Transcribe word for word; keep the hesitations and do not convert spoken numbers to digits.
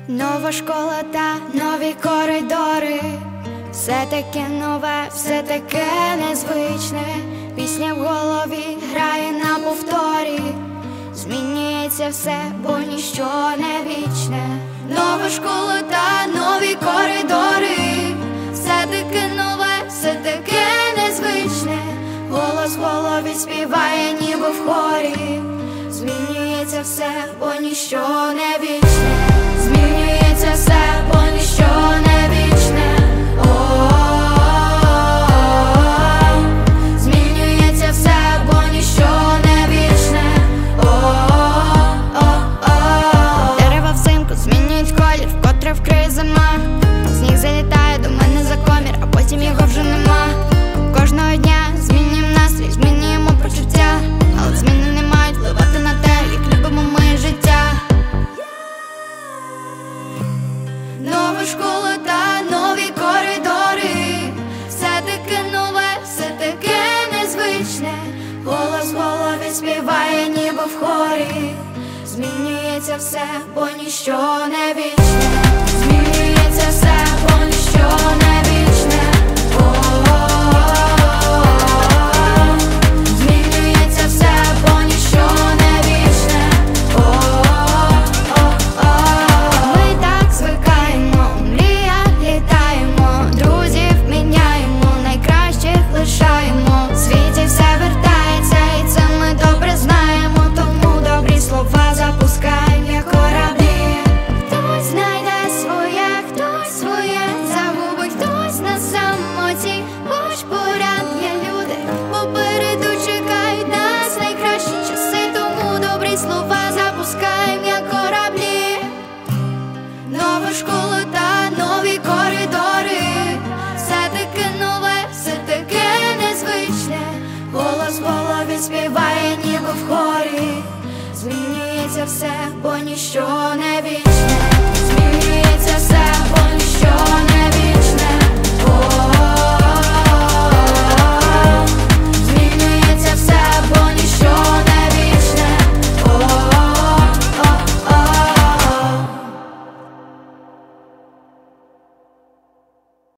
Нова школа та нові коридори, все таке нове, все таке незвичне. Пісня в голові грає на повторі. Змінюється все, бо ніщо не вічне. Нова школа та нові коридори, все таке нове, все таке незвичне. Голос в голові співає, ніби в хорі. Змінюється все, бо ніщо не вічне. Змінюється все, бо ніщо не вічне. О-о-о-о. Змінюється все, бо ніщо не вічне. О-о-о-о. Дерева взимку змінюють колір, вкотре вкриє зима. Сніг залітає до мене за комір, а потім його вже нема. Кожного дня змінюємо настрій, змінюємо почуття, але зміни не мають впливати на те, як любимо ми життя. Нова школа та нові коридори, все таке нове, все таке незвичне. Голос в голові співає, ніби в хорі. Змінюється все, бо ніщо не вічне. Змінюється все, бо ніщо не вічне. О-о-о-о. Змінюється все, бо ніщо не вічне. О-о-о-о. Ми так звикаємо, мрія літаємо, друзів міняємо, найкращих лишаємо. В світі все вертається, і це ми добре знаємо, тому добрі слова запускаємо, як кораблі. Хтось знайде своє, хтось своє загубить, хтось на самоті, хоч поряд є люди, попереду чекають нас найкращі часи, тому добрі слова запускаємо, як кораблі. Нова школа та нові коридори, все таке нове, все таке незвичне. Голос в голові співає, ніби в хорі. Змінюється все, бо ніщо не вічне.